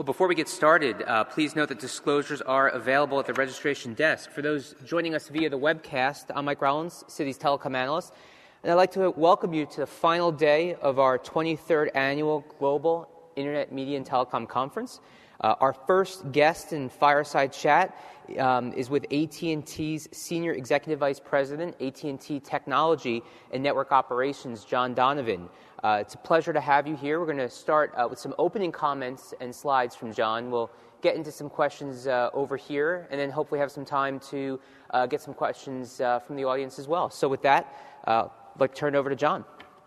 Well, before we get started, please note that disclosures are available at the registration desk. For those joining us via the webcast, I'm Mike Rollins, Citi's telecom analyst, and I'd like to welcome you to the final day of our 23rd Annual Global Internet Media and Telecom Conference. Our first guest in Fireside Chat is with AT&T's Senior Executive Vice President, AT&T Technology and Network Operations, John Donovan. It's a pleasure to have you here. We're going to start with some opening comments and slides from John. We'll get into some questions over here, and then hopefully have some time to get some questions from the audience as well. So with that, I'd like to turn it over to John.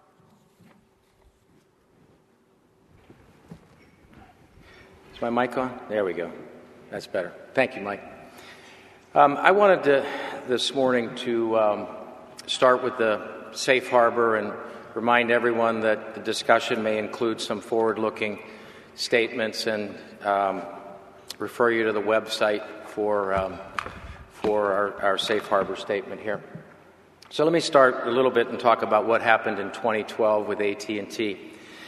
Is my mic on? There we go. That's better. Thank you, Mike. I wanted this morning to start with the safe harbor and remind everyone that the discussion may include some forward-looking statements, and refer you to the website for our safe harbor statement here. So let me start a little bit and talk about what happened in 2012 with AT&T.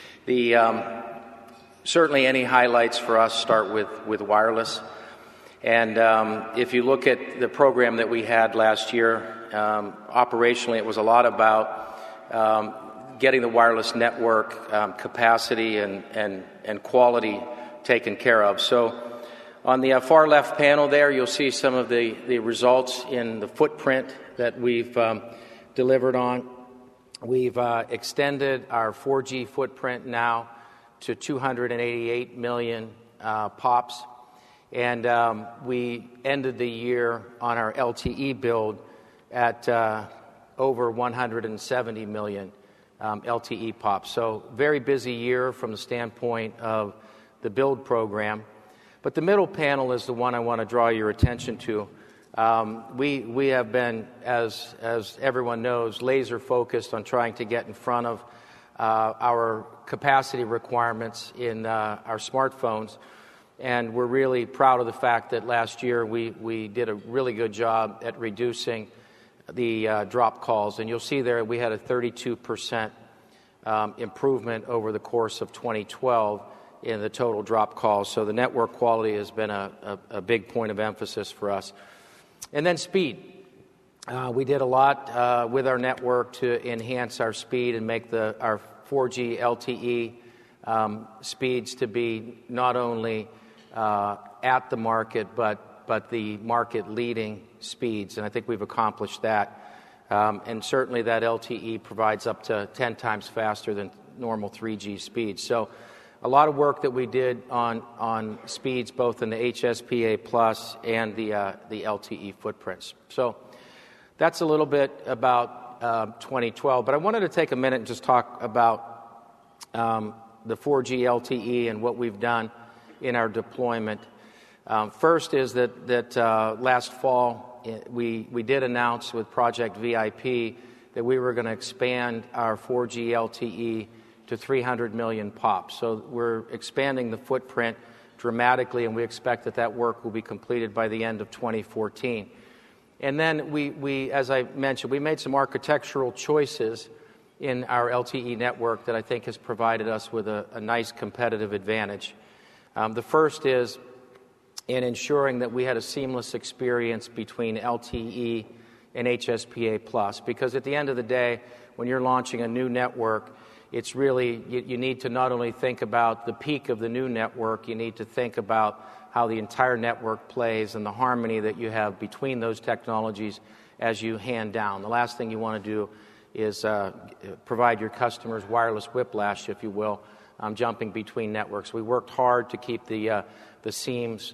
Certainly any highlights for us start with wireless. And if you look at the program that we had last year, operationally it was a lot about getting the wireless network capacity and quality taken care of. So on the far left panel there, you'll see some of the results in the footprint that we've delivered on. We've extended our 4G footprint now to 288 million POPs. And we ended the year on our LTE build at over 170 million LTE POPs. So very busy year from the standpoint of the build program. But the middle panel is the one I want to draw your attention to. We have been, as everyone knows, laser focused on trying to get in front of our capacity requirements in our smartphones. And we're really proud of the fact that last year we did a really good job at reducing the drop calls. And you'll see there we had a 32% improvement over the course of 2012 in the total drop calls. So the network quality has been a big point of emphasis for us. And then speed. We did a lot with our network to enhance our speed and make our 4G LTE speeds to be not only at the market, but the market-leading speeds, and I think we've accomplished that. And certainly that LTE provides up to 10 times faster than normal 3G speeds. So a lot of work that we did on speeds, both in the HSPA Plus and the LTE footprints. So that's a little bit about 2012, but I wanted to take a minute and just talk about the 4G LTE and what we've done in our deployment. First is that last fall we did announce with Project VIP that we were going to expand our 4G LTE to 300 million POPs. So we're expanding the footprint dramatically, and we expect that work will be completed by the end of 2014. And then we, as I mentioned, we made some architectural choices in our LTE network that I think has provided us with a nice competitive advantage. The first is in ensuring that we had a seamless experience between LTE and HSPA Plus, because at the end of the day, when you're launching a new network, it's really, you need to not only think about the peak of the new network, you need to think about how the entire network plays and the harmony that you have between those technologies as you hand down. The last thing you want to do is provide your customers wireless whiplash, if you will, jumping between networks. We worked hard to keep the seams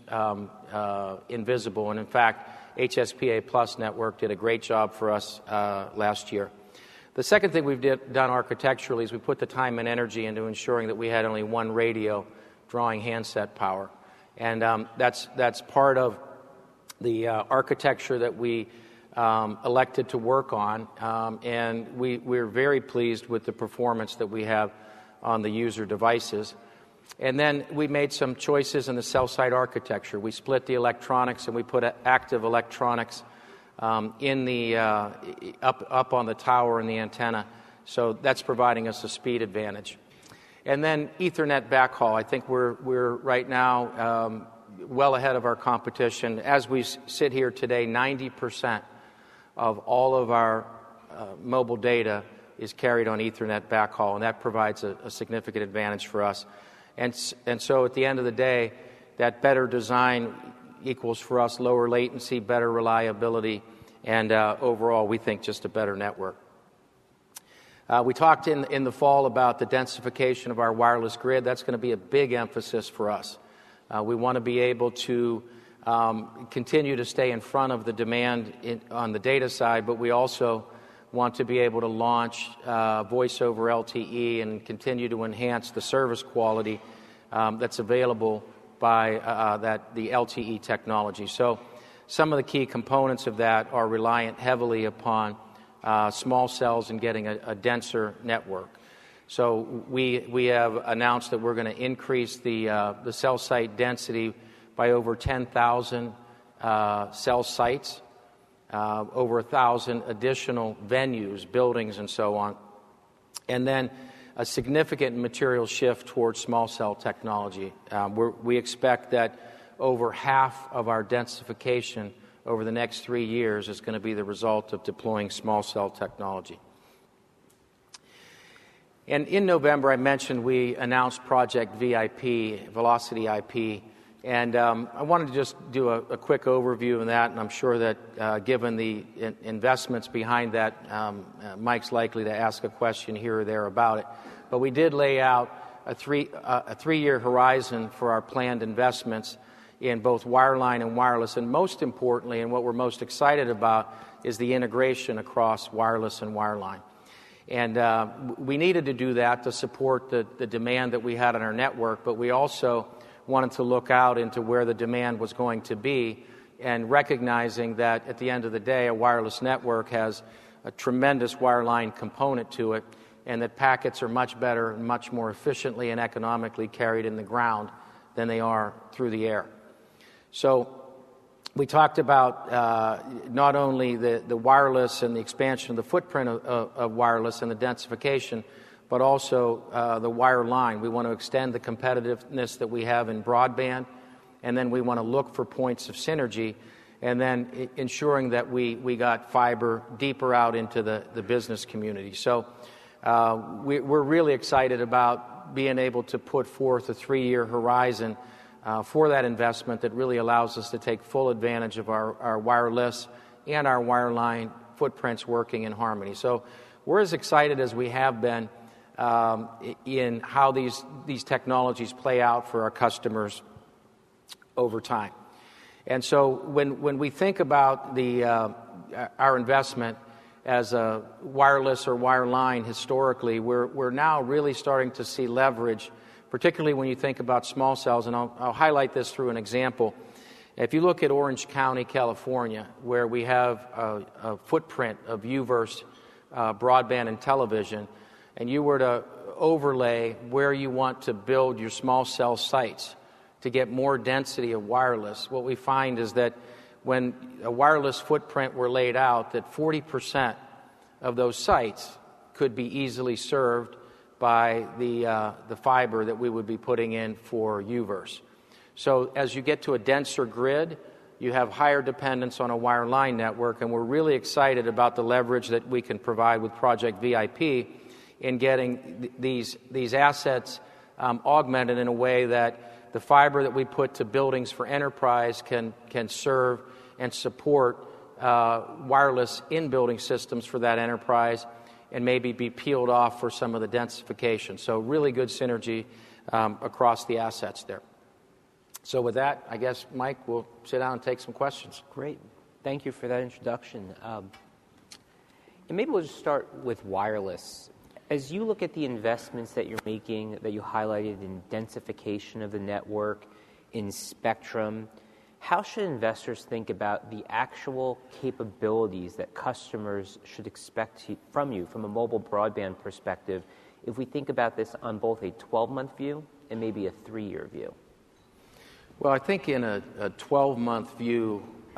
invisible, and in fact, HSPA Plus network did a great job for us last year. The second thing we've done architecturally is we put the time and energy into ensuring that we had only one radio drawing handset power. And that's part of the architecture that we elected to work on, and we're very pleased with the performance that we have on the user devices. And then we made some choices in the cell site architecture. We split the electronics and we put active electronics in the up on the tower and the antenna. So that's providing us a speed advantage. And then Ethernet backhaul. I think we're right now well ahead of our competition. As we sit here today, 90% of all of our mobile data is carried on Ethernet backhaul, and that provides a significant advantage for us. And so at the end of the day, that better design equals for us lower latency, better reliability, and overall, we think just a better network. We talked in the fall about the densification of our wireless grid. That's going to be a big emphasis for us. We want to be able to continue to stay in front of the demand on the data side, but we also want to be able to launch voice over LTE and continue to enhance the service quality that's available by the LTE technology. So some of the key components of that are reliant heavily upon small cells and getting a denser network. So we have announced that we're going to increase the cell site density by over 10,000 cell sites, over 1,000 additional venues, buildings, and so on. And then a significant material shift towards small cell technology. We expect that over half of our densification over the next 3 years is going to be the result of deploying small cell technology. And in November, I mentioned we announced Project VIP, Velocity IP, and I wanted to just do a quick overview of that, and I'm sure that given the investments behind that, Mike's likely to ask a question here or there about it. But we did lay out a three-year horizon for our planned investments in both wireline and wireless, and most importantly, and what we're most excited about, is the integration across wireless and wireline. And we needed to do that to support the demand that we had on our network, but we also wanted to look out into where the demand was going to be, and recognizing that at the end of the day, a wireless network has a tremendous wireline component to it, and that packets are much better and much more efficiently and economically carried in the ground than they are through the air. So we talked about not only the wireless and the expansion of the footprint of wireless and the densification, but also the wireline. We want to extend the competitiveness that we have in broadband, and then we want to look for points of synergy, and then ensuring that we got fiber deeper out into the business community. So we're really excited about being able to put forth a 3-year horizon for that investment that really allows us to take full advantage of our wireless and our wireline footprints working in harmony. So we're as excited as we have been in how these technologies play out for our customers over time. And so when we think about our investment as a wireless or wireline historically, we're now really starting to see leverage, particularly when you think about small cells, and I'll highlight this through an example. If you look at Orange County, California, where we have a footprint of UVerse broadband and television, and you were to overlay where you want to build your small cell sites to get more density of wireless, what we find is that when a wireless footprint were laid out, that 40% of those sites could be easily served by the fiber that we would be putting in for UVerse. So as you get to a denser grid, you have higher dependence on a wireline network, and we're really excited about the leverage that we can provide with Project VIP in getting these assets augmented in a way that the fiber that we put to buildings for enterprise can serve and support wireless in-building systems for that enterprise, and maybe be peeled off for some of the densification. So really good synergy across the assets there. So with that, I guess, Mike, we'll sit down and take some questions. Great. Thank you for that introduction. And maybe we'll just start with wireless. As you look at the investments that you're making, that you highlighted in densification of the network, in spectrum, how should investors think about the actual capabilities that customers should expect from you from a mobile broadband perspective if we think about this on both a 12-month view and maybe a 3-year view? Well, I think in a 12-month view,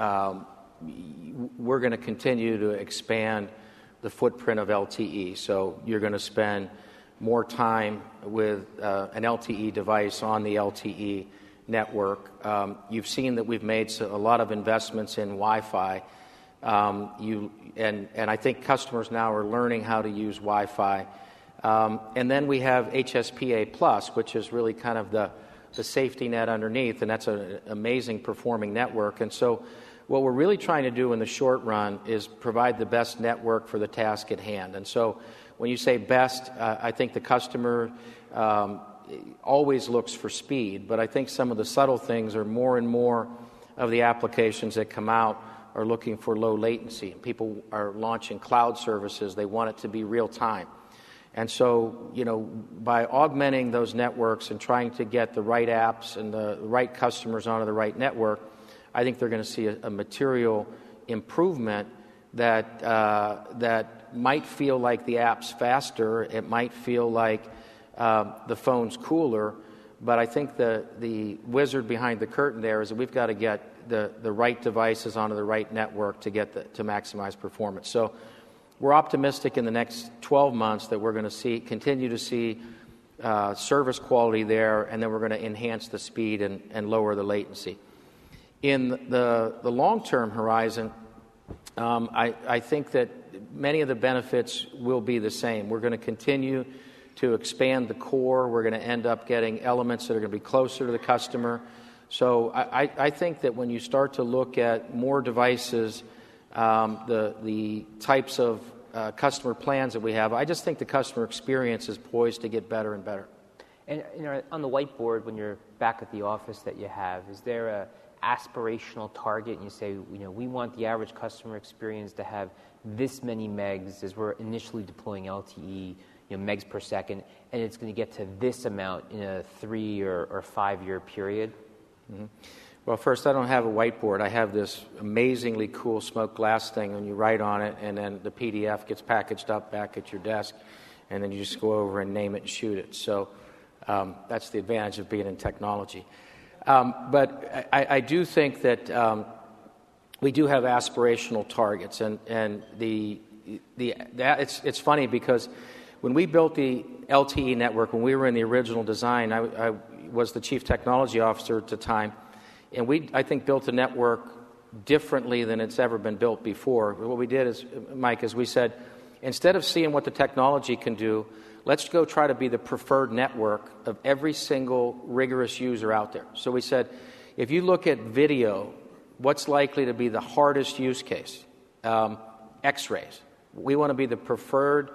we're going to continue to expand the footprint of LTE. So you're going to spend more time with an LTE device on the LTE network. You've seen that we've made a lot of investments in Wi-Fi. And I think customers now are learning how to use Wi-Fi. And then we have HSPA Plus, which is really kind of the safety net underneath, and that's an amazing performing network. And so what we're really trying to do in the short run is provide the best network for the task at hand. And so when you say best, I think the customer always looks for speed, but I think some of the subtle things are more and more of the applications that come out are looking for low latency. People are launching cloud services. They want it to be real time. And so, by augmenting those networks and trying to get the right apps and the right customers onto the right network, I think they're going to see a material improvement that might feel like the app's faster. It might feel like the phone's cooler. But I think the wizard behind the curtain there is that we've got to get the right devices onto the right network to maximize performance. So we're optimistic in the next 12 months that we're going to continue to see service quality there, and then we're going to enhance the speed and lower the latency. In the long-term horizon, I think that many of the benefits will be the same. We're going to continue to expand the core. We're going to end up getting elements that are going to be closer to the customer. So I think that when you start to look at more devices, the types of customer plans that we have, I just think the customer experience is poised to get better and better. And on the whiteboard, when you're back at the office that you have, is there a aspirational target, and you say, we want the average customer experience to have this many megs as we're initially deploying LTE, megs per second, and it's going to get to this amount in a 3 or 5 year period? Mm-hmm. Well, first, I don't have a whiteboard. I have this amazingly cool smoked glass thing, and you write on it, and then the PDF gets packaged up back at your desk, and then you just go over and name it and shoot it. So that's the advantage of being in technology. But I do think that we do have aspirational targets, and it's funny because when we built the LTE network, when we were in the original design, I was the chief technology officer at the time, and we, I think, built a network differently than it's ever been built before. What we did is, Mike, is we said, instead of seeing what the technology can do, let's go try to be the preferred network of every single rigorous user out there. So we said, if you look at video, what's likely to be the hardest use case? X-rays. We want to be the preferred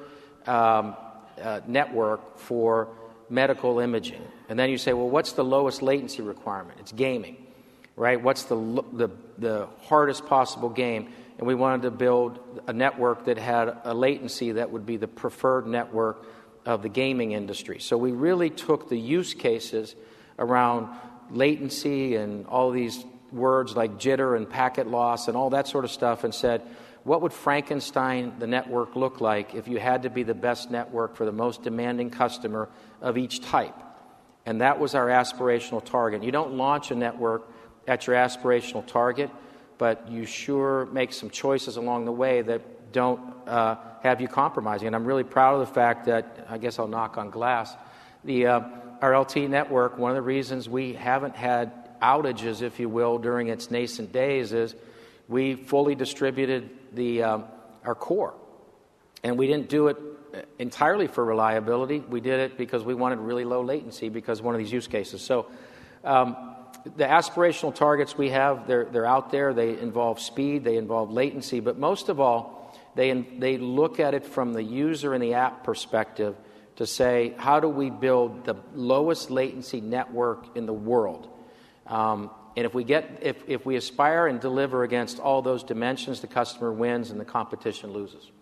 network for medical imaging. And then you say, well, what's the lowest latency requirement? It's gaming, right? What's the hardest possible game? And we wanted to build a network that had a latency that would be the preferred network of the gaming industry. So we really took the use cases around latency and all these words like jitter and packet loss and all that sort of stuff and said, what would Frankenstein the network look like if you had to be the best network for the most demanding customer of each type? And that was our aspirational target. You don't launch a network at your aspirational target, but you sure make some choices along the way that don't have you compromising. And I'm really proud of the fact that, I guess I'll knock on glass, our LTE network, one of the reasons we haven't had outages, if you will, during its nascent days is we fully distributed our core. And we didn't do it entirely for reliability. We did it because we wanted really low latency because of one of these use cases. So the aspirational targets we have, they're out there. They involve speed. They involve latency. But most of all, they look at it from the user and the app perspective to say, how do we build the lowest latency network in the world? And if we aspire and deliver against all those dimensions, the customer wins and the competition loses.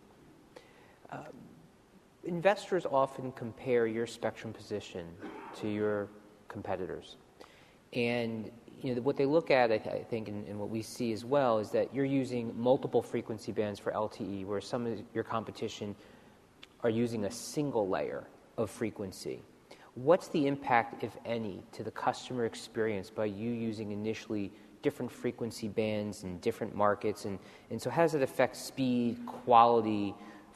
Investors often compare your spectrum position to your competitors. And what they look at, I think, and what we see as well, is that you're using multiple frequency bands for LTE, where some of your competition are using a single layer of frequency. What's the impact, if any, to the customer experience by you using initially different frequency bands in different markets? And so how does it affect speed, quality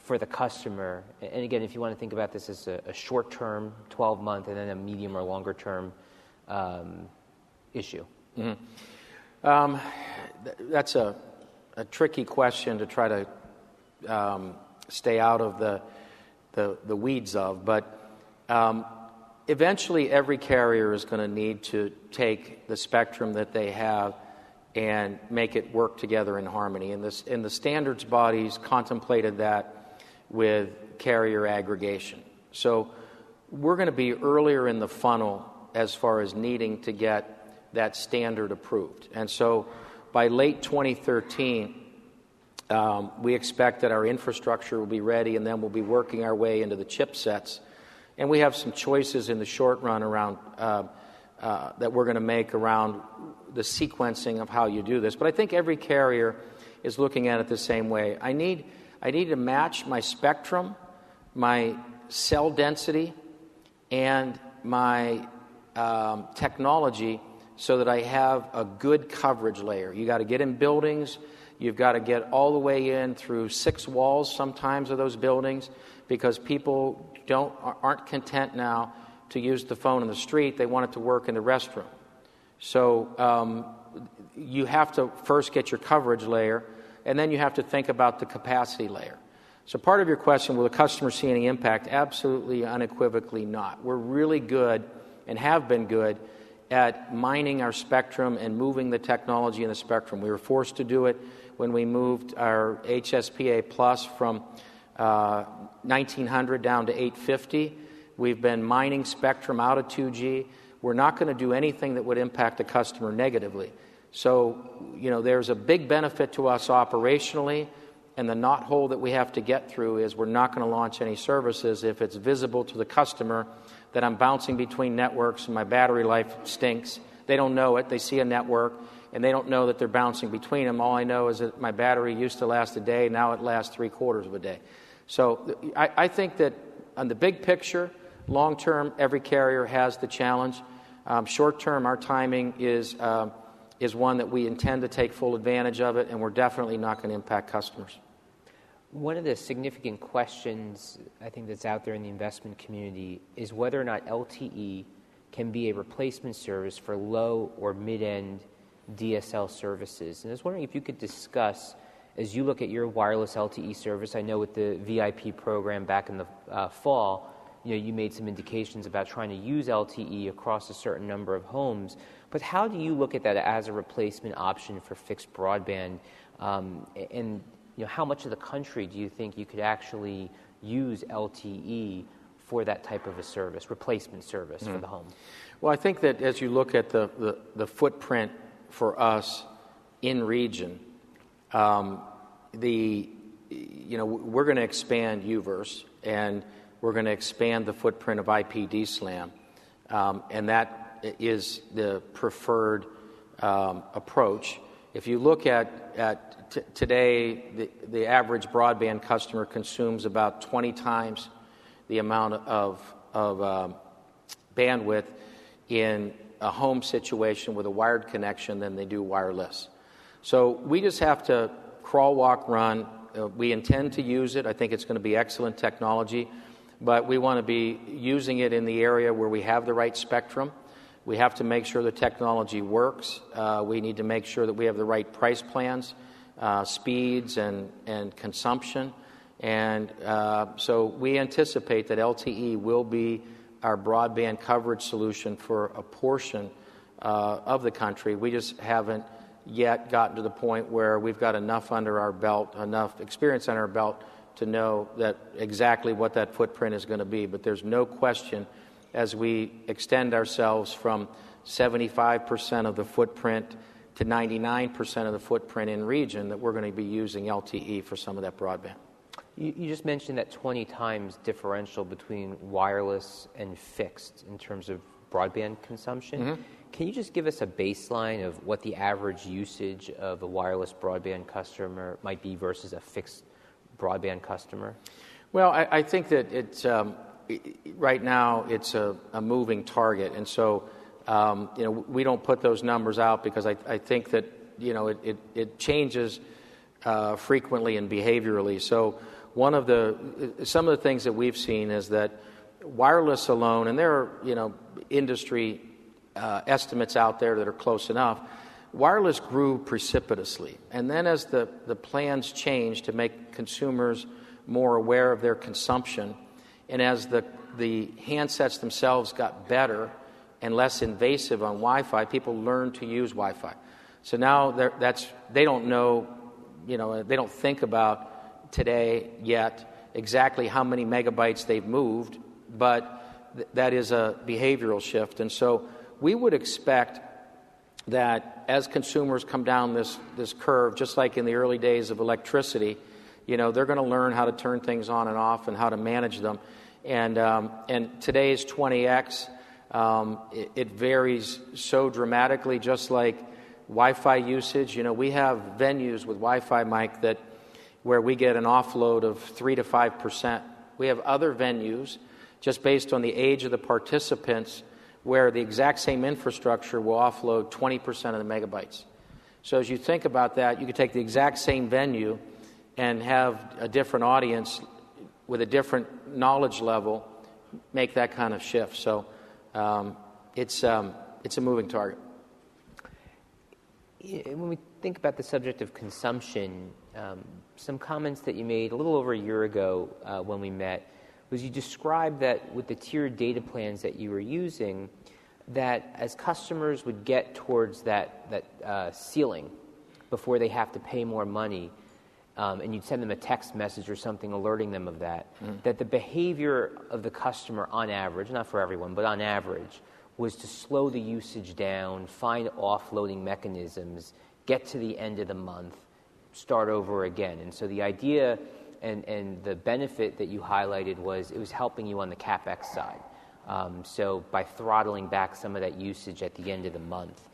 for the customer? And again, if you want to think about this as a short-term, 12-month, and then a medium or longer-term issue. Mm-hmm. That's a tricky question to try to stay out of the weeds of, but eventually every carrier is going to need to take the spectrum that they have and make it work together in harmony. And the standards bodies contemplated that with carrier aggregation. So we're going to be earlier in the funnel as far as needing to get that standard approved. And so by late 2013, we expect that our infrastructure will be ready, and then we'll be working our way into the chipsets. And we have some choices in the short run around that we're going to make around the sequencing of how you do this. But I think every carrier is looking at it the same way. I need to match my spectrum, my cell density, and my technology so that I have a good coverage layer. You got to get in buildings. You've got to get all the way in through 6 walls sometimes of those buildings, because people aren't content now to use the phone in the street. They want it to work in the restroom. So you have to first get your coverage layer, and then you have to think about the capacity layer. So part of your question, will the customer see any impact? Absolutely, unequivocally not. We're really good and have been good at mining our spectrum and moving the technology in the spectrum. We were forced to do it when we moved our HSPA Plus from 1900 down to 850. We've been mining spectrum out of 2G. We're not going to do anything that would impact the customer negatively. So, there's a big benefit to us operationally, and the knothole that we have to get through is we're not going to launch any services if it's visible to the customer that I'm bouncing between networks and my battery life stinks. They don't know it. They see a network, and they don't know that they're bouncing between them. All I know is that my battery used to last a day. Now it lasts 3/4 of a day. So I think that on the big picture, long-term, every carrier has the challenge. Short-term, our timing is one that we intend to take full advantage of it, and we're definitely not going to impact customers. One of the significant questions I think that's out there in the investment community is whether or not LTE can be a replacement service for low or mid-end DSL services. And I was wondering if you could discuss, as you look at your wireless LTE service, I know with the VIP program back in the fall, you made some indications about trying to use LTE across a certain number of homes. But how do you look at that as a replacement option for fixed broadband? And how much of the country do you think you could actually use LTE for that type of a service, replacement service for the home? Well, I think that as you look at the footprint for us in region, we're going to expand UVerse, and we're going to expand the footprint of IPD-SLAM, and that is the preferred approach. If you look at today, the average broadband customer consumes about 20 times the amount of bandwidth in a home situation with a wired connection than they do wireless. So we just have to crawl, walk, run. We intend to use it. I think it's going to be excellent technology, but we want to be using it in the area where we have the right spectrum. We have to make sure the technology works. We need to make sure that we have the right price plans, speeds, and consumption. And so we anticipate that LTE will be our broadband coverage solution for a portion of the country. We just haven't yet gotten to the point where we've got enough under our belt, enough experience under our belt to know that exactly what that footprint is going to be. But there's no question, as we extend ourselves from 75% of the footprint to 99% of the footprint in region, that we're going to be using LTE for some of that broadband. You just mentioned that 20 times differential between wireless and fixed in terms of broadband consumption. Mm-hmm. Can you just give us a baseline of what the average usage of a wireless broadband customer might be versus a fixed broadband customer? Well, I think that it's right now it's a moving target, and so we don't put those numbers out because I think that it changes frequently and behaviorally. So some of the things that we've seen is that wireless alone, and there are industry estimates out there that are close enough, wireless grew precipitously. And then as the plans changed to make consumers more aware of their consumption, and as the handsets themselves got better and less invasive on Wi-Fi, people learned to use Wi-Fi. So now they don't know, they don't think about today yet exactly how many megabytes they've moved, but that is a behavioral shift. And so we would expect that as consumers come down this curve, just like in the early days of electricity, they're going to learn how to turn things on and off and how to manage them. And today's 20X, it varies so dramatically, just like Wi-Fi usage. We have venues with Wi-Fi, Mike, where we get an offload of 3 to 5%. We have other venues, just based on the age of the participants, where the exact same infrastructure will offload 20% of the megabytes. So as you think about that, you could take the exact same venue and have a different audience with a different knowledge level make that kind of shift. So it's a moving target. When we think about the subject of consumption, some comments that you made a little over a year ago when we met was you described that with the tiered data plans that you were using, that as customers would get towards that ceiling before they have to pay more money, and you'd send them a text message or something alerting them of that, that the behavior of the customer on average, not for everyone, but on average, was to slow the usage down, find offloading mechanisms, get to the end of the month, start over again. And so the idea and the benefit that you highlighted was it was helping you on the CapEx side. So by throttling back some of that usage at the end of the month.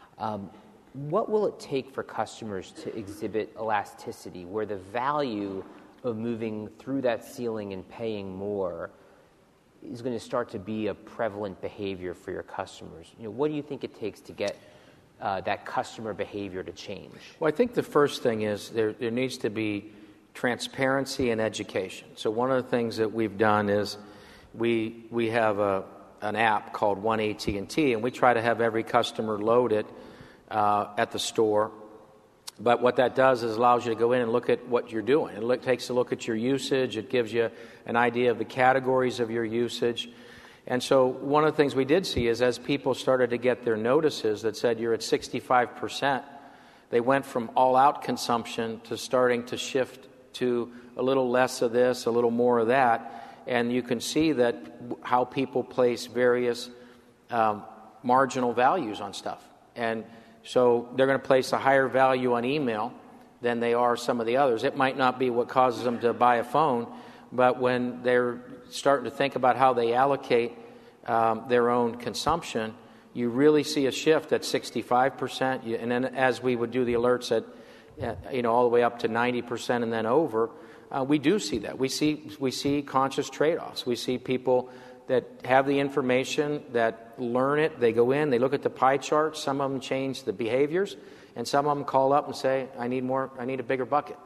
What will it take for customers to exhibit elasticity where the value of moving through that ceiling and paying more is going to start to be a prevalent behavior for your customers? What do you think it takes to get that customer behavior to change? Well, I think the first thing is there needs to be transparency and education. So one of the things that we've done is we have an app called One AT&T, and we try to have every customer load it at the store. But what that does is allows you to go in and look at what you're doing. It takes a look at your usage. It gives you an idea of the categories of your usage. And so one of the things we did see is as people started to get their notices that said you're at 65%, they went from all-out consumption to starting to shift to a little less of this, a little more of that. And you can see that how people place various marginal values on stuff. And so they're going to place a higher value on email than they are some of the others. It might not be what causes them to buy a phone, but when they're starting to think about how they allocate their own consumption, you really see a shift at 65%. And then as we would do the alerts at all the way up to 90% and then over, we do see that. We see conscious trade-offs. We see people that have the information, that learn it, they go in, they look at the pie charts, some of them change the behaviors, and some of them call up and say, I need a bigger bucket.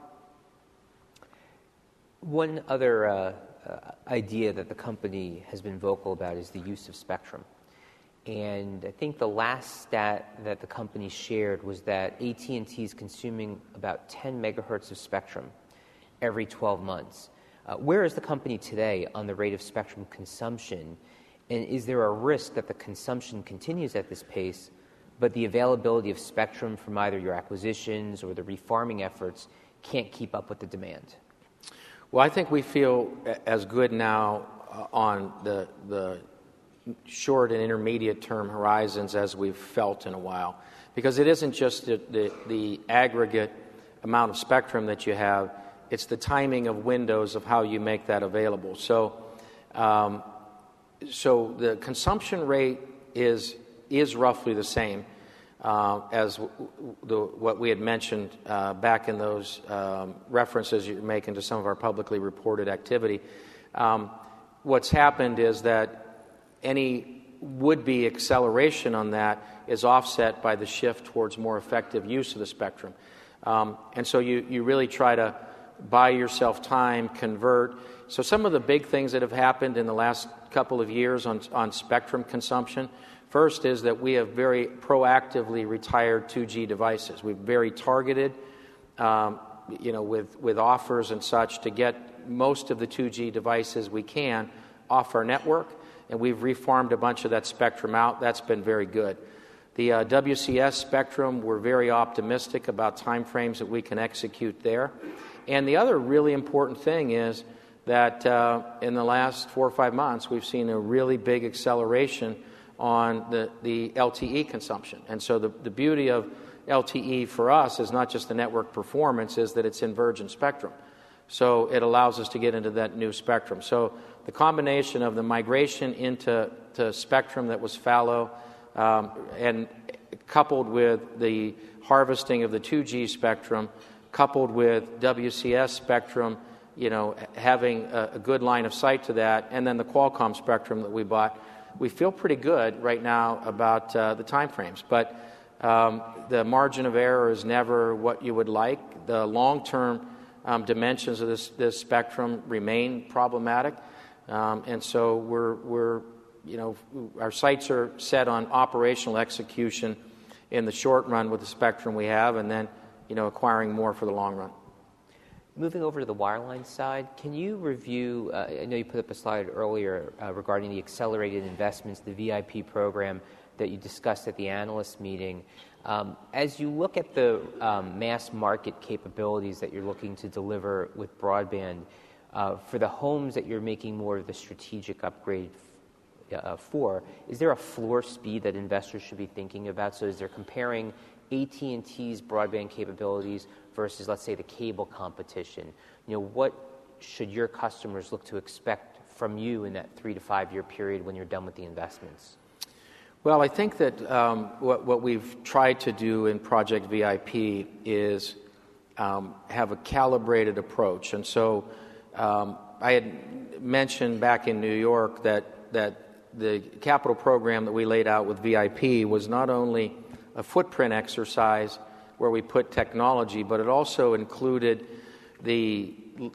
One other idea that the company has been vocal about is the use of spectrum. And I think the last stat that the company shared was that AT&T is consuming about 10 megahertz of spectrum every 12 months. Where is the company today on the rate of spectrum consumption? And is there a risk that the consumption continues at this pace, but the availability of spectrum from either your acquisitions or the refarming efforts can't keep up with the demand? Well, I think we feel as good now on the short and intermediate term horizons as we've felt in a while, because it isn't just the aggregate amount of spectrum that you have, it's the timing of windows of how you make that available. So the consumption rate is roughly the same as what we had mentioned back in those references you're making to some of our publicly reported activity. What's happened is that any would-be acceleration on that is offset by the shift towards more effective use of the spectrum. And so you really try to buy yourself time, convert. So some of the big things that have happened in the last couple of years on spectrum consumption, first is that we have very proactively retired 2G devices. We've very targeted, with offers and such to get most of the 2G devices we can off our network, and we've refarmed a bunch of that spectrum out. That's been very good. The WCS spectrum, we're very optimistic about timeframes that we can execute there. And the other really important thing is that in the last 4 or 5 months, we've seen a really big acceleration on the LTE consumption. And so the beauty of LTE for us is not just the network performance, is that it's in virgin spectrum. So it allows us to get into that new spectrum. So the combination of the migration into spectrum that was fallow and coupled with the harvesting of the 2G spectrum, coupled with WCS spectrum, having a good line of sight to that, and then the Qualcomm spectrum that we bought, we feel pretty good right now about the timeframes. But the margin of error is never what you would like. The long-term dimensions of this spectrum remain problematic, and so we're our sights are set on operational execution in the short run with the spectrum we have, and then acquiring more for the long run. Moving over to the wireline side, can you review, I know you put up a slide earlier regarding the accelerated investments, the VIP program that you discussed at the analyst meeting. As you look at the mass market capabilities that you're looking to deliver with broadband, for the homes that you're making more of the strategic upgrade for, is there a floor speed that investors should be thinking about? So as they're comparing AT&T's broadband capabilities versus, let's say, the cable competition, what should your customers look to expect from you in that 3 to 5 year period when you're done with the investments? Well, I think that what we've tried to do in Project VIP is have a calibrated approach. And so I had mentioned back in New York that the capital program that we laid out with VIP was not only a footprint exercise where we put technology, but it also included the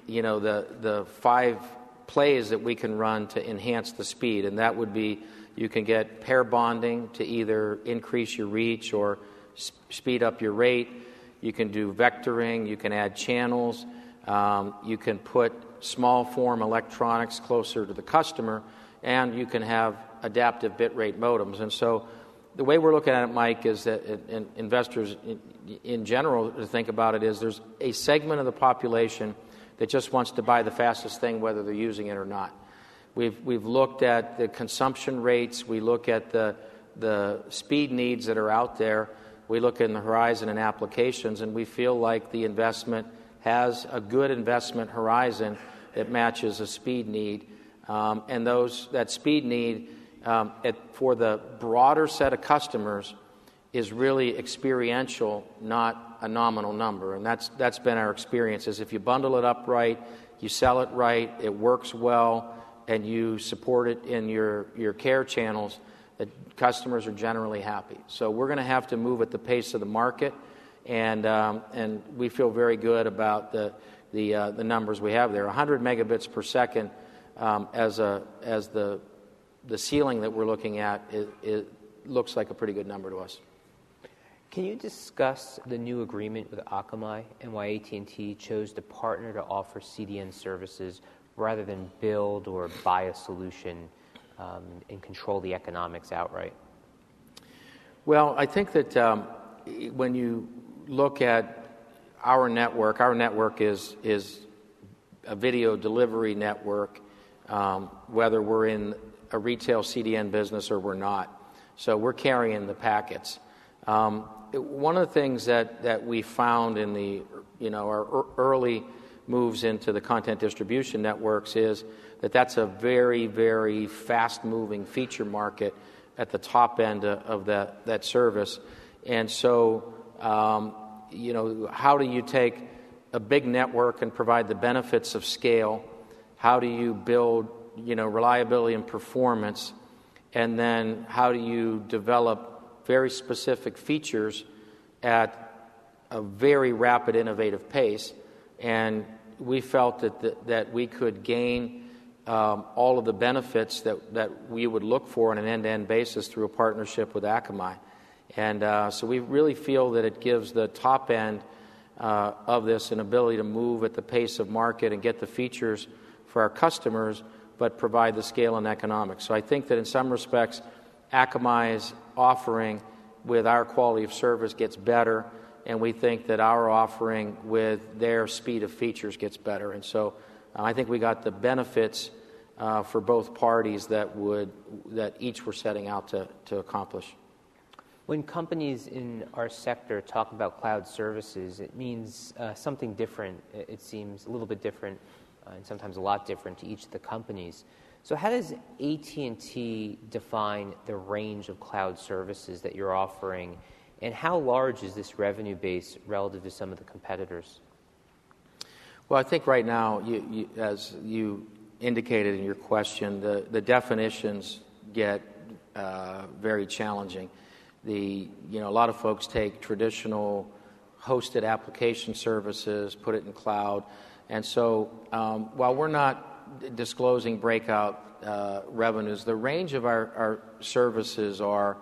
5 plays that we can run to enhance the speed. And that would be, you can get pair bonding to either increase your reach or speed up your rate. You can do vectoring. You can add channels. You can put small form electronics closer to the customer, and you can have adaptive bitrate modems. And so the way we're looking at it, Mike, is that investors in general to think about it is there's a segment of the population that just wants to buy the fastest thing whether they're using it or not. We've looked at the consumption rates. We look at the speed needs that are out there. We look in the horizon and applications, and we feel like the investment has a good investment horizon that matches a speed need. And that speed need for the broader set of customers is really experiential, not a nominal number. And that's been our experience, is if you bundle it up right, you sell it right, it works well, and you support it in your care channels, the customers are generally happy. So we're going to have to move at the pace of the market, and we feel very good about the numbers we have there. 100 megabits per second as the ceiling that we're looking at, it looks like a pretty good number to us. Can you discuss the new agreement with Akamai and why AT&T chose to partner to offer CDN services rather than build or buy a solution and control the economics outright? Well, I think that when you look at our network is a video delivery network, whether we're in a retail CDN business or we're not. So we're carrying the packets. One of the things that we found in our early moves into the content distribution networks is that's a very, very fast-moving feature market at the top end of that service. And so, how do you take a big network and provide the benefits of scale? How do you build, reliability and performance? And then how do you develop very specific features at a very rapid, innovative pace? And we felt that we could gain all of the benefits that we would look for on an end-to-end basis through a partnership with Akamai. And so we really feel that it gives the top end of this an ability to move at the pace of market and get the features for our customers, but provide the scale and economics. So I think that in some respects, Akamai's offering with our quality of service gets better, and we think that our offering with their speed of features gets better. And so I think we got the benefits for both parties that each were setting out to accomplish. When companies in our sector talk about cloud services, it means something different. It seems a little bit different and sometimes a lot different to each of the companies. So how does AT&T define the range of cloud services that you're offering, and how large is this revenue base relative to some of the competitors? Well, I think right now, as you indicated in your question, the definitions get very challenging. A lot of folks take traditional hosted application services, put it in cloud, and so while we're not disclosing breakout revenues, the range of our services are,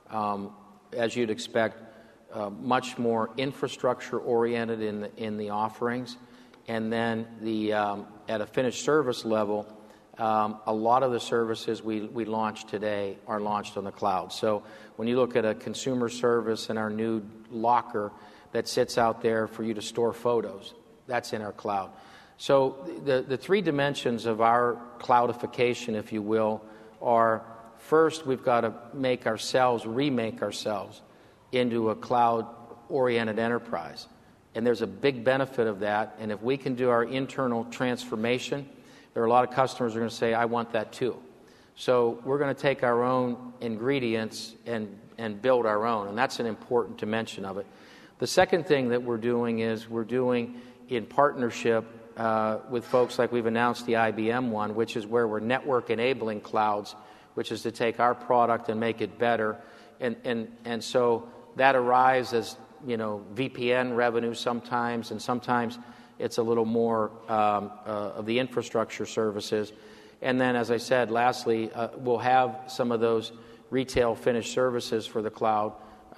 as you'd expect, much more infrastructure oriented in the offerings, and then at a finished service level, a lot of the services we launch today are launched on the cloud. So when you look at a consumer service and our new locker that sits out there for you to store photos, that's in our cloud. So the three dimensions of our cloudification, if you will, are first, we've got to remake ourselves into a cloud-oriented enterprise. And there's a big benefit of that. And if we can do our internal transformation, there are a lot of customers who are going to say, I want that too. So we're going to take our own ingredients and build our own. And that's an important dimension of it. The second thing that we're doing is we're doing in partnership with folks like we've announced the IBM one, which is where we're network enabling clouds, which is to take our product and make it better. And so that arrives as, VPN revenue sometimes, and sometimes it's a little more of the infrastructure services. And then, as I said, lastly, we'll have some of those retail finished services for the cloud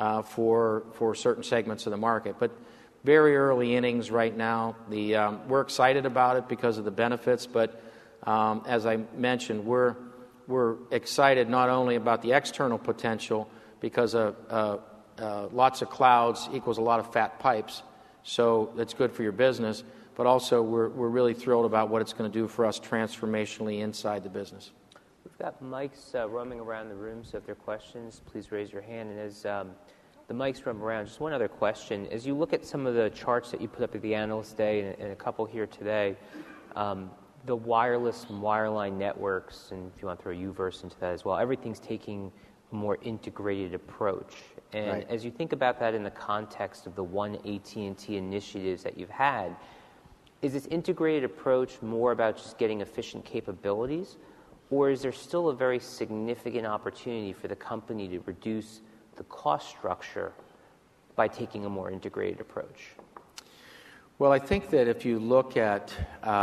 for certain segments of the market. But very early innings right now. We're excited about it because of the benefits, but as I mentioned, we're excited not only about the external potential because lots of clouds equals a lot of fat pipes, so that's good for your business, but also we're really thrilled about what it's going to do for us transformationally inside the business. We've got mics roaming around the room, so if there are questions, please raise your hand. And as the mics roam around, just one other question. As you look at some of the charts that you put up at the Analyst Day and a couple here today, the wireless and wireline networks, and if you want to throw UVerse into that as well, everything's taking a more integrated approach. And right. As you think about that in the context of the One AT&T initiatives that you've had, is this integrated approach more about just getting efficient capabilities, or is there still a very significant opportunity for the company to reduce the cost structure by taking a more integrated approach? Well, I think that if you look at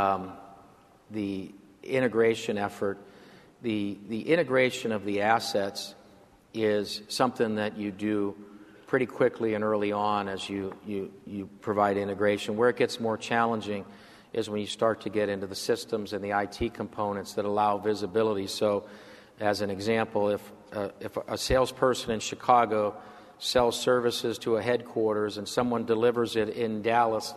the integration effort, the integration of the assets is something that you do pretty quickly and early on as you provide integration. Where it gets more challenging is when you start to get into the systems and the IT components that allow visibility. So, as an example, if a salesperson in Chicago sells services to a headquarters and someone delivers it in Dallas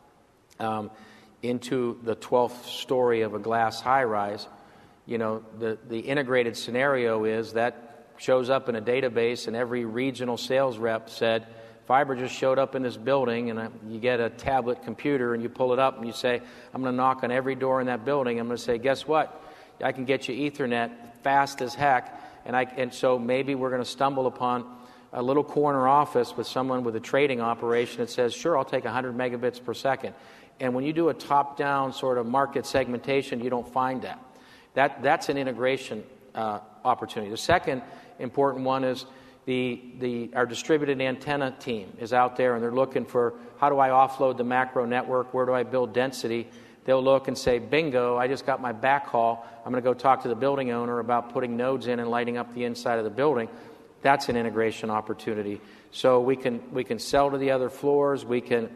into the 12th story of a glass high-rise, the integrated scenario is that shows up in a database, and every regional sales rep said, fiber just showed up in this building, and you get a tablet computer and you pull it up and you say, I'm going to knock on every door in that building. I'm going to say, guess what? I can get you Ethernet fast as heck. And so maybe we're going to stumble upon a little corner office with someone with a trading operation that says, sure, I'll take 100 megabits per second. And when you do a top-down sort of market segmentation, you don't find that. That's an integration opportunity. The second important one is Our distributed antenna team is out there, and they're looking for, how do I offload the macro network? Where do I build density? They'll look and say, bingo, I just got my backhaul. I'm going to go talk to the building owner about putting nodes in and lighting up the inside of the building. That's an integration opportunity. So we can sell to the other floors. We can,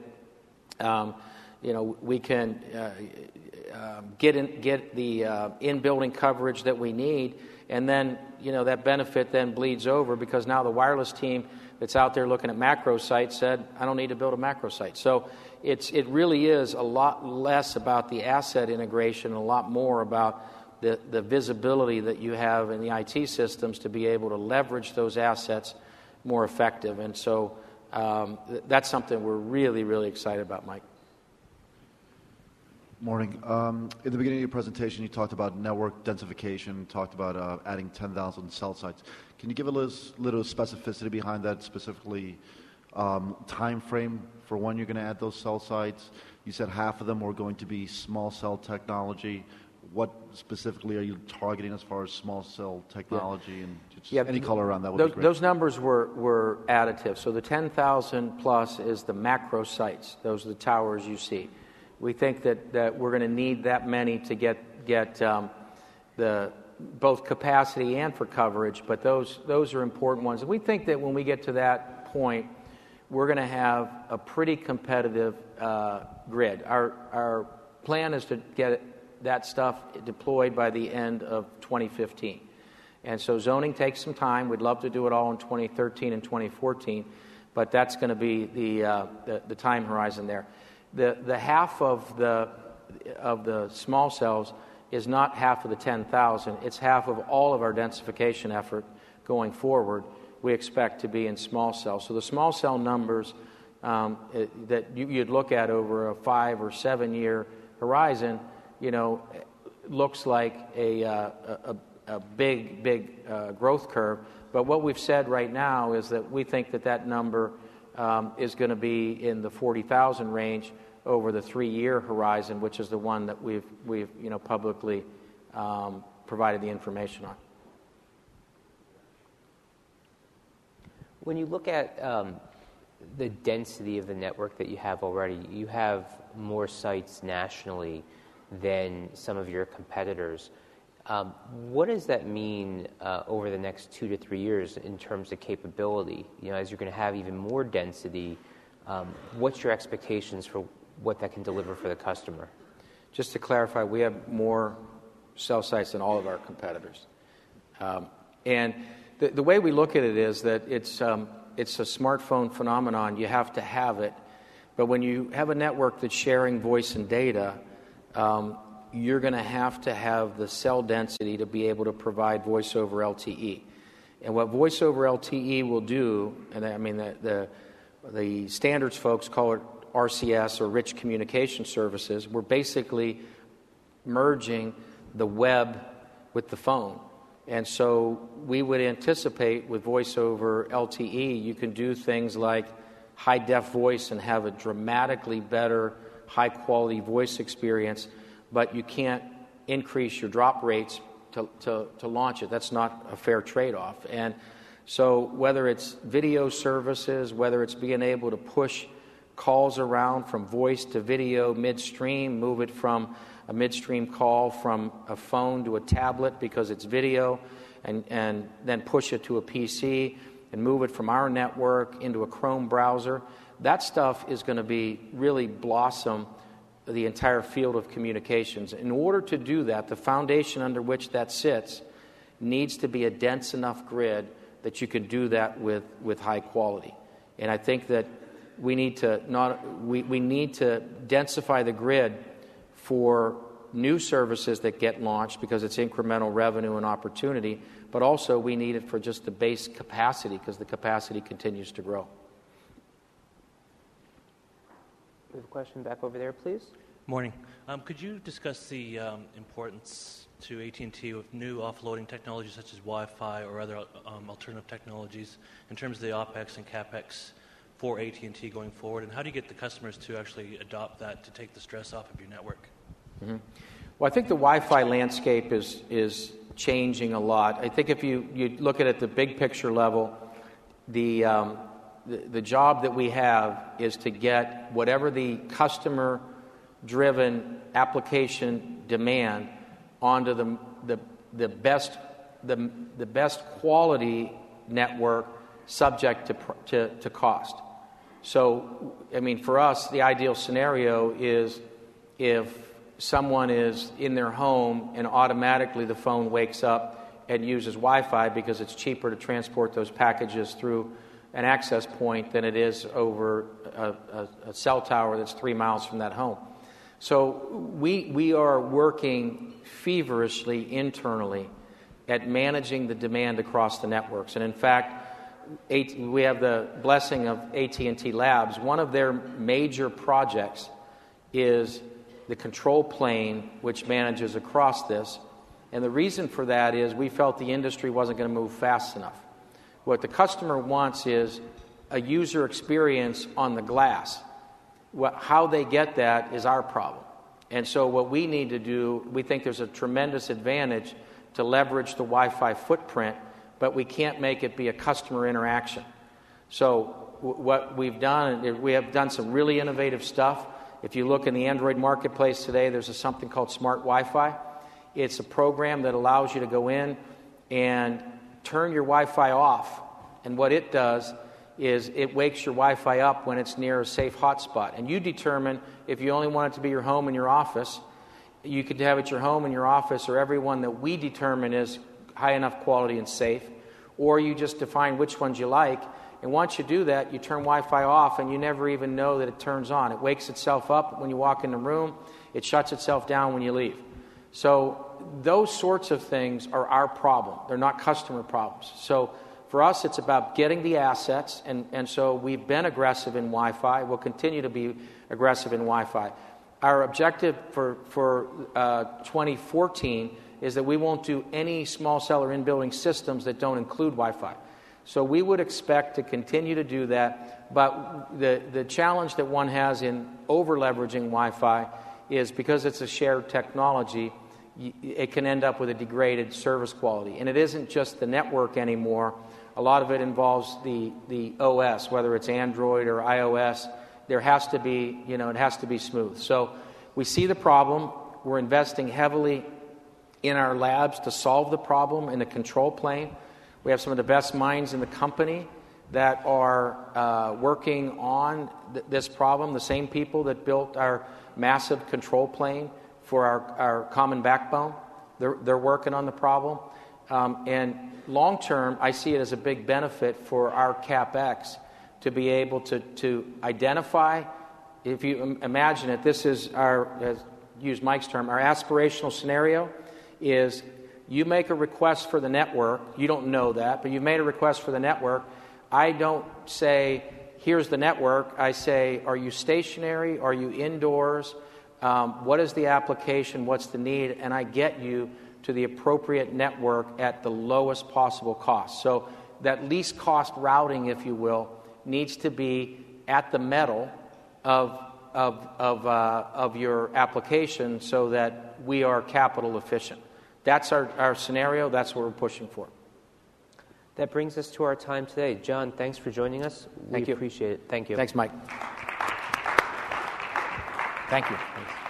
get the in-building coverage that we need, and then that benefit then bleeds over, because now the wireless team that's out there looking at macro sites said, I don't need to build a macro site. So it really is a lot less about the asset integration and a lot more about the visibility that you have in the IT systems to be able to leverage those assets more effective. And so that's something we're really, really excited about, Mike. Morning. In the beginning of your presentation, you talked about network densification, talked about adding 10,000 cell sites. Can you give a little specificity behind that, specifically time frame for when you're going to add those cell sites? You said half of them were going to be small cell technology. What specifically are you targeting as far as small cell technology? And just any color around that would be great. Those numbers were additive. So the 10,000 plus is the macro sites. Those are the towers you see. We think that we're going to need that many to get the both capacity and for coverage, but those are important ones. And we think that when we get to that point, we're going to have a pretty competitive grid. Our plan is to get that stuff deployed by the end of 2015. And so zoning takes some time. We'd love to do it all in 2013 and 2014, but that's going to be the time horizon there. The half of the small cells is not half of the 10,000. It's half of all of our densification effort going forward. We expect to be in small cells. So the small cell numbers that you'd look at over a 5 or 7 year horizon, looks like a big growth curve. But what we've said right now is that we think that number is going to be in the 40,000 range over the 3 year horizon, which is the one that we've publicly provided the information on. When you look at the density of the network that you have already, you have more sites nationally than some of your competitors. What does that mean over the next 2 to 3 years in terms of capability? As you're going to have even more density, what's your expectations for what that can deliver for the customer? Just to clarify, we have more cell sites than all of our competitors. And the way we look at it is that it's a smartphone phenomenon. You have to have it. But when you have a network that's sharing voice and data, you're going to have the cell density to be able to provide voice over LTE. And what voice over LTE will do, and I mean the standards folks call it RCS, or Rich Communication Services. We're basically merging the web with the phone. And so we would anticipate with voice over LTE, you can do things like high-def voice and have a dramatically better high-quality voice experience, but you can't increase your drop rates to launch it. That's not a fair trade-off. And so whether it's video services, whether it's being able to push calls around from voice to video midstream, move it from a midstream call from a phone to a tablet because it's video, and then push it to a PC and move it from our network into a Chrome browser. That stuff is going to be really blossom the entire field of communications. In order to do that, the foundation under which that sits needs to be a dense enough grid that you can do that with high quality. And I think that we need to densify the grid for new services that get launched because it's incremental revenue and opportunity, but also we need it for just the base capacity because the capacity continues to grow. We have a question back over there, please. Morning. Could you discuss the importance to AT&T of new offloading technologies such as Wi-Fi or other alternative technologies in terms of the OpEx and CapEx for AT&T going forward, and how do you get the customers to actually adopt that to take the stress off of your network? Mm-hmm. Well, I think the Wi-Fi landscape is changing a lot. I think if you look at it at the big picture level, the job that we have is to get whatever the customer-driven application demand onto the best quality network, subject to cost. So, I mean, for us, the ideal scenario is if someone is in their home and automatically the phone wakes up and uses Wi-Fi because it's cheaper to transport those packages through an access point than it is over a cell tower that's 3 miles from that home. So we are working feverishly internally at managing the demand across the networks. And in fact, we have the blessing of AT&T Labs. One of their major projects is the control plane which manages across this. And the reason for that is we felt the industry wasn't going to move fast enough. What the customer wants is a user experience on the glass. How they get that is our problem. And so what we need to do, we think there's a tremendous advantage to leverage the Wi-Fi footprint, but we can't make it be a customer interaction. So what we've done, we have done some really innovative stuff. If you look in the Android marketplace today, there's something called Smart Wi-Fi. It's a program that allows you to go in and turn your Wi-Fi off. And what it does is it wakes your Wi-Fi up when it's near a safe hotspot. And you determine if you only want it to be your home and your office. You could have it your home and your office, or every one that we determine is high enough quality and safe. Or you just define which ones you like. And once you do that, you turn Wi-Fi off and you never even know that it turns on. It wakes itself up when you walk in the room. It shuts itself down when you leave. So those sorts of things are our problem. They're not customer problems. So for us, it's about getting the assets. And so we've been aggressive in Wi-Fi. We'll continue to be aggressive in Wi-Fi. Our objective for 2014 is that we won't do any small cell or in-building systems that don't include Wi-Fi. So we would expect to continue to do that, but the challenge that one has in over-leveraging Wi-Fi is because it's a shared technology, it can end up with a degraded service quality. And it isn't just the network anymore. A lot of it involves the OS, whether it's Android or iOS. There has to be, it has to be smooth. So we see the problem. We're investing heavily in our labs to solve the problem in the control plane. We have some of the best minds in the company that are working on this problem, the same people that built our massive control plane for our common backbone. They're working on the problem. And long term, I see it as a big benefit for our CapEx to be able to identify. If you imagine it, this is use Mike's term, our aspirational scenario is you make a request for the network. You don't know that, but you've made a request for the network. I don't say, here's the network. I say, are you stationary? Are you indoors? What is the application? What's the need? And I get you to the appropriate network at the lowest possible cost. So that least cost routing, if you will, needs to be at the metal of your application so that we are capital efficient. That's our scenario. That's what we're pushing for. That brings us to our time today. John, thanks for joining us. We appreciate it. Thank you. Thanks, Mike. Thank you. Thanks.